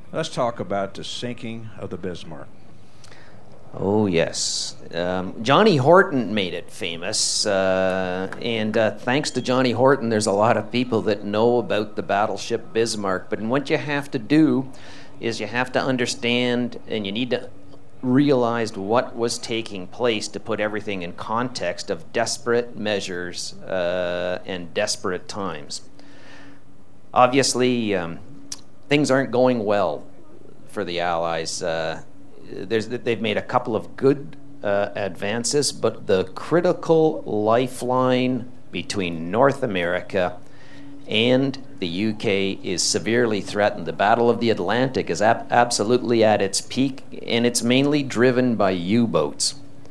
Let's talk about the sinking of the Bismarck. Oh, yes. Johnny Horton made it famous, and thanks to Johnny Horton, there's a lot of people that know about the battleship Bismarck. But what you have to do is you have to understand, and you need to realize what was taking place to put everything in context of desperate measures and desperate times. Obviously, things aren't going well for the Allies. They've made a couple of good advances, but the critical lifeline between North America and the UK is severely threatened. The Battle of the Atlantic is absolutely at its peak, and it's mainly driven by U-boats.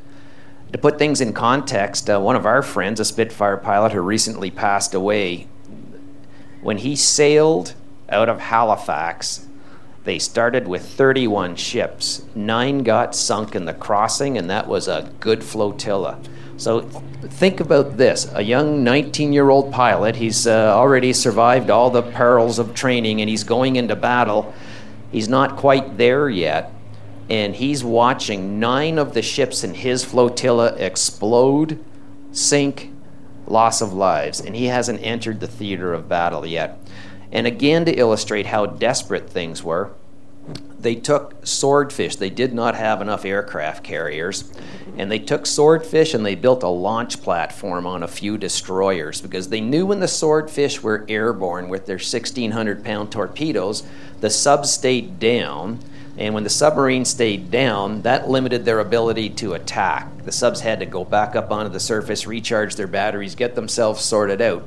To put things in context, one of our friends, a Spitfire pilot who recently passed away, when he sailed out of Halifax, they started with 31 ships. 9 got sunk in the crossing, and that was a good flotilla. So think about this. A young 19-year-old pilot, he's already survived all the perils of training, and he's going into battle. He's not quite there yet, and he's watching 9 of the ships in his flotilla explode, sink, loss of lives, and he hasn't entered the theater of battle yet. And again, to illustrate how desperate things were, they took Swordfish. They did not have enough aircraft carriers, and they took Swordfish and they built a launch platform on a few destroyers because they knew when the Swordfish were airborne with their 1,600-pound torpedoes, the subs stayed down, and when the submarines stayed down, that limited their ability to attack. The subs had to go back up onto the surface, recharge their batteries, get themselves sorted out.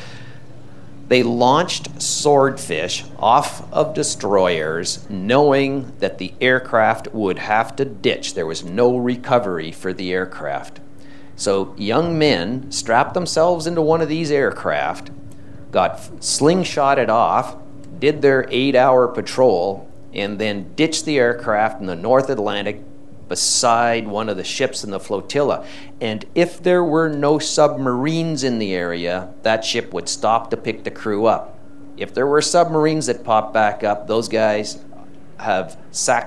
They launched Swordfish off of destroyers knowing that the aircraft would have to ditch. There was no recovery for the aircraft. So young men strapped themselves into one of these aircraft, got slingshotted off, did their 8-hour patrol, and then ditched the aircraft in the North Atlantic beside one of the ships in the flotilla. And if there were no submarines in the area, that ship would stop to pick the crew up. If there were submarines that popped back up, those guys have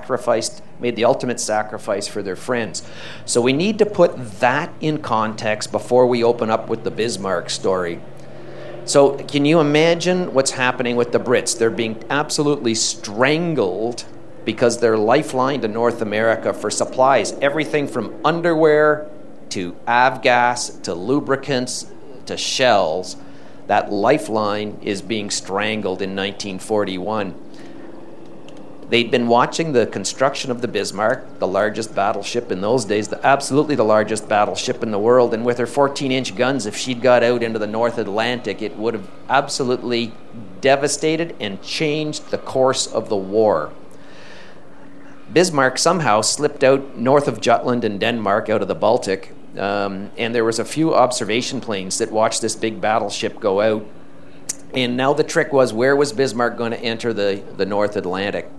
made the ultimate sacrifice for their friends. So we need to put that in context before we open up with the Bismarck story. So can you imagine what's happening with the Brits? They're being absolutely strangled because they're lifeline to North America for supplies, everything from underwear to avgas to lubricants to shells. That lifeline is being strangled in 1941. They'd been watching the construction of the Bismarck, the largest battleship in those days, absolutely the largest battleship in the world, and with her 14-inch guns, if she'd got out into the North Atlantic, it would have absolutely devastated and changed the course of the war. Bismarck somehow slipped out north of Jutland in Denmark, out of the Baltic, and there was a few observation planes that watched this big battleship go out. And now the trick was, where was Bismarck going to enter the North Atlantic?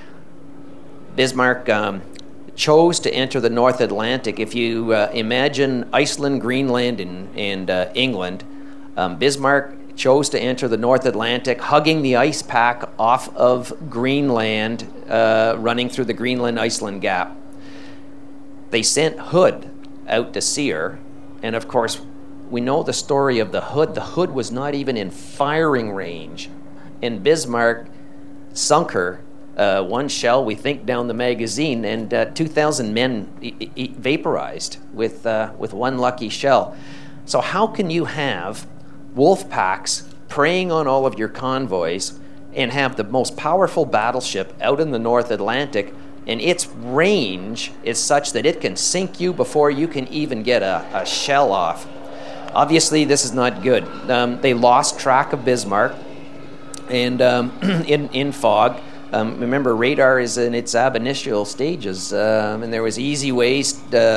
Bismarck chose to enter the North Atlantic. If you imagine Iceland, Greenland, and England, Bismarck chose to enter the North Atlantic, hugging the ice pack off of Greenland, running through the Greenland-Iceland gap. They sent Hood out to see her, and of course, we know the story of the Hood. The Hood was not even in firing range, and Bismarck sunk her, one shell, we think, down the magazine, and 2,000 men vaporized with one lucky shell. So how can you have wolf packs preying on all of your convoys and have the most powerful battleship out in the North Atlantic, and its range is such that it can sink you before you can even get a shell off? Obviously, this is not good. They lost track of Bismarck, and in fog. Remember, radar is in its ab initio stages, and there was easy ways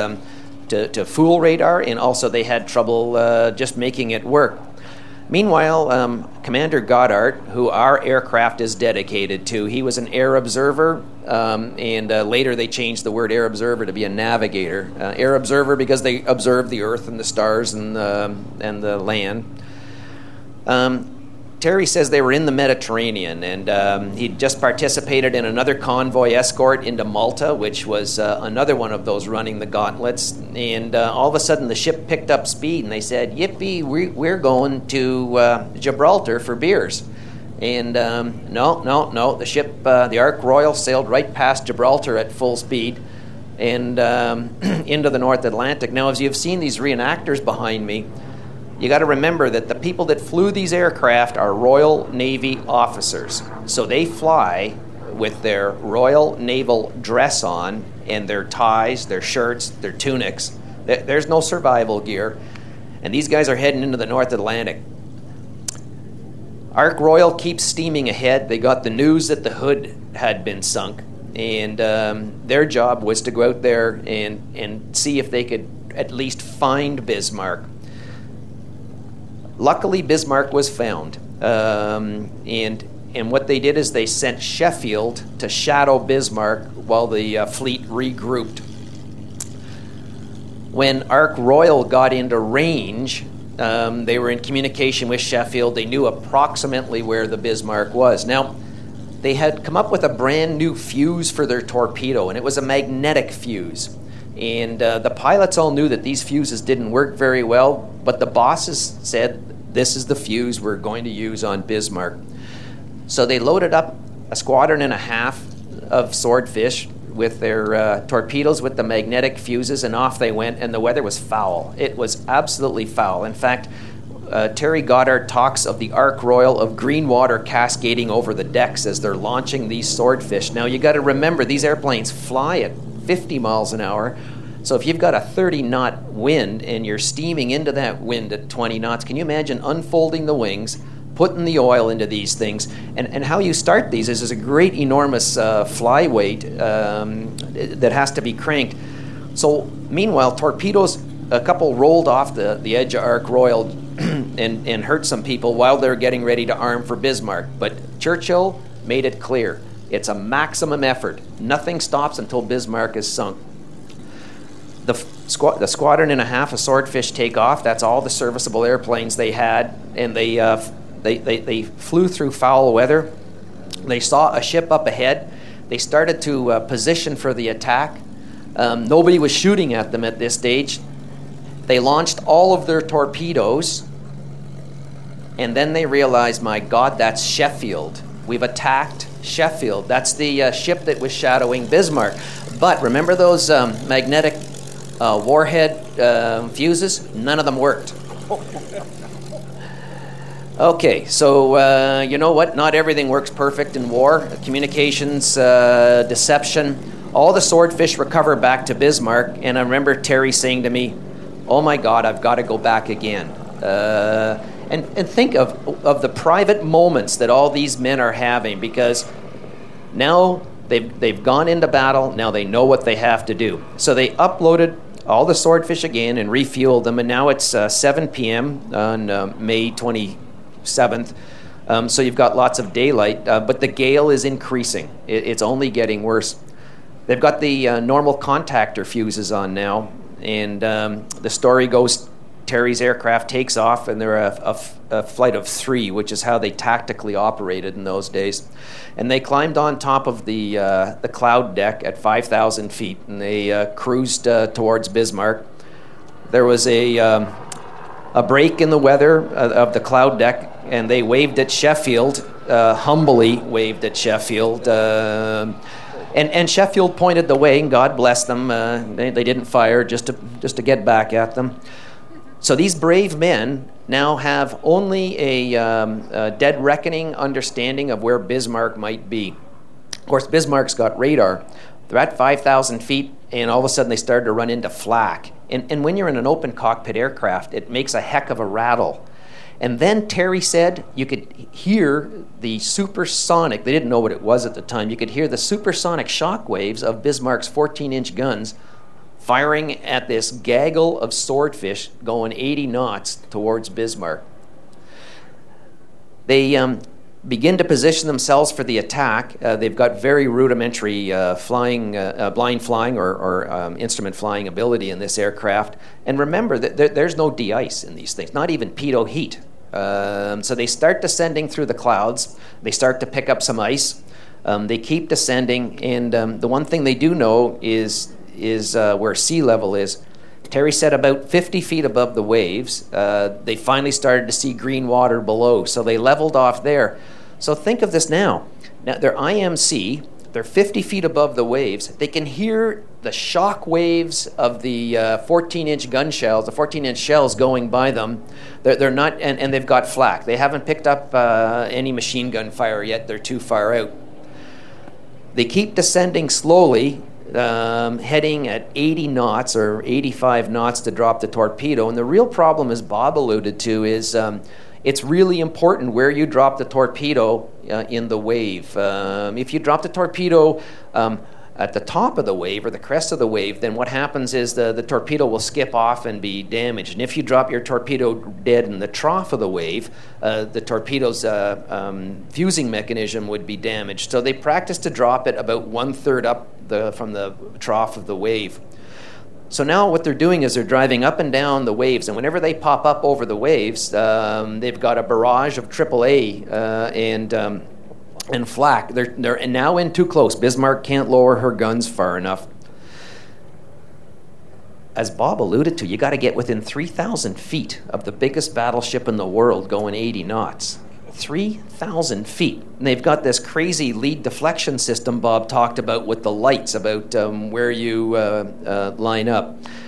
to fool radar, and also they had trouble just making it work. Meanwhile, Commander Goddard, who our aircraft is dedicated to, he was an air observer, and later they changed the word air observer to be a navigator. Air observer because they observed the Earth and the stars and the land. Terry says they were in the Mediterranean, and he'd just participated in another convoy escort into Malta, which was another one of those running the gauntlets. And all of a sudden, the ship picked up speed, and they said, "Yippee, we're going to Gibraltar for beers." And no, the ship, the Ark Royal, sailed right past Gibraltar at full speed and into the North Atlantic. Now, as you've seen these reenactors behind me, you got to remember that the people that flew these aircraft are Royal Navy officers. So they fly with their Royal Naval dress on and their ties, their shirts, their tunics. There's no survival gear. And these guys are heading into the North Atlantic. Ark Royal keeps steaming ahead. They got the news that the Hood had been sunk. And their job was to go out there and see if they could at least find Bismarck. Luckily, Bismarck was found, and what they did is they sent Sheffield to shadow Bismarck while the fleet regrouped. When Ark Royal got into range, they were in communication with Sheffield. They knew approximately where the Bismarck was. Now, they had come up with a brand new fuse for their torpedo, and it was a magnetic fuse. And the pilots all knew that these fuses didn't work very well, but the bosses said, "This is the fuse we're going to use on Bismarck." So they loaded up a squadron and a half of Swordfish with their torpedoes with the magnetic fuses, and off they went, and the weather was foul. It was absolutely foul. In fact, Terry Goddard talks of the Ark Royal of green water cascading over the decks as they're launching these Swordfish. Now, you got to remember, these airplanes fly at 50 miles an hour. So if you've got a 30-knot wind and you're steaming into that wind at 20 knots, can you imagine unfolding the wings, putting the oil into these things? And how you start these is a great, enormous flyweight that has to be cranked. So meanwhile, torpedoes, a couple rolled off the edge of Ark Royal and hurt some people while they're getting ready to arm for Bismarck. But Churchill made it clear. It's a maximum effort. Nothing stops until Bismarck is sunk. The squadron and a half of Swordfish take off. That's all the serviceable airplanes they had, and they flew through foul weather. They saw a ship up ahead. They started to position for the attack. Nobody was shooting at them at this stage. They launched all of their torpedoes, and then they realized, my God, that's Sheffield. We've attacked Sheffield. That's the ship that was shadowing Bismarck. But remember those magnetic warhead fuses? None of them worked. Okay, so you know what? Not everything works perfect in war. Communications, deception. All the Swordfish recover back to Bismarck, and I remember Terry saying to me, "Oh my God, I've got to go back again." And think of the private moments that all these men are having, because now they've gone into battle. Now they know what they have to do. So they uploaded all the Swordfish again and refueled them, and now it's 7 p.m. on May 27th. So you've got lots of daylight, but the gale is increasing. It's only getting worse. They've got the normal contactor fuses on now, and the story goes, Terry's aircraft takes off, and they're a flight of 3, which is how they tactically operated in those days. And they climbed on top of the cloud deck at 5,000 feet, and they cruised towards Bismarck. There was a break in the weather of the cloud deck, and they waved at Sheffield, humbly waved at Sheffield. And Sheffield pointed the way, and God bless them. They didn't fire just to get back at them. So these brave men now have only a dead reckoning understanding of where Bismarck might be. Of course, Bismarck's got radar. They're at 5,000 feet, and all of a sudden they started to run into flak. And when you're in an open cockpit aircraft, it makes a heck of a rattle. And then Terry said you could hear the supersonic, they didn't know what it was at the time, you could hear the supersonic shock waves of Bismarck's 14-inch guns firing at this gaggle of Swordfish going 80 knots towards Bismarck. They begin to position themselves for the attack. They've got very rudimentary blind flying or instrument flying ability in this aircraft. And remember that there's no de-ice in these things, not even pitot heat. So they start descending through the clouds. They start to pick up some ice. They keep descending, and the one thing they do know is where sea level is. Terry said about 50 feet above the waves, they finally started to see green water below, so they leveled off there. So think of this now. Now, they're IMC, they're 50 feet above the waves. They can hear the shock waves of the 14-inch gun shells, the 14-inch shells going by them. They're not, and they've got flak. They haven't picked up any machine gun fire yet. They're too far out. They keep descending slowly, heading at 80 knots or 85 knots to drop the torpedo. And the real problem, as Bob alluded to, is it's really important where you drop the torpedo in the wave. If you drop the torpedo at the top of the wave or the crest of the wave, then what happens is the torpedo will skip off and be damaged. And if you drop your torpedo dead in the trough of the wave, the torpedo's fusing mechanism would be damaged. So they practice to drop it about 1/3 up from the trough of the wave. So now what they're doing is they're driving up and down the waves, and whenever they pop up over the waves, they've got a barrage of AAA and flak. They're now in too close. Bismarck can't lower her guns far enough. As Bob alluded to, you got to get within 3,000 feet of the biggest battleship in the world going 80 knots. 3,000 feet. And they've got this crazy lead deflection system Bob talked about with the lights, about where you line up.